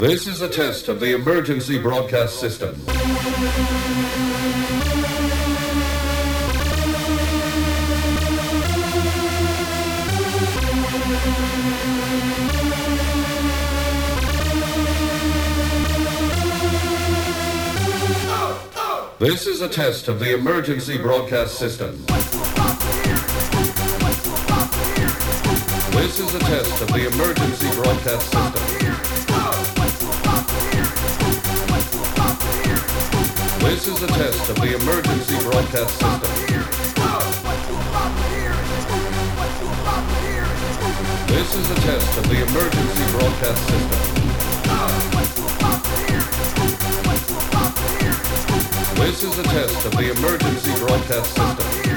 This is a test of the emergency broadcast system. This is a test of the emergency broadcast system. This is a test of the emergency broadcast system. This is a test of the emergency broadcast system. This is a test of the emergency broadcast system. This is a test of the emergency broadcast system.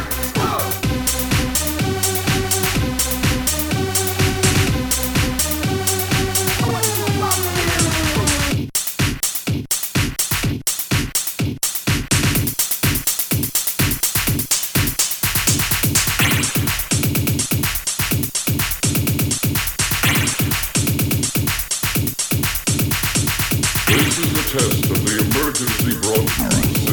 This is a test of the emergency broadcast.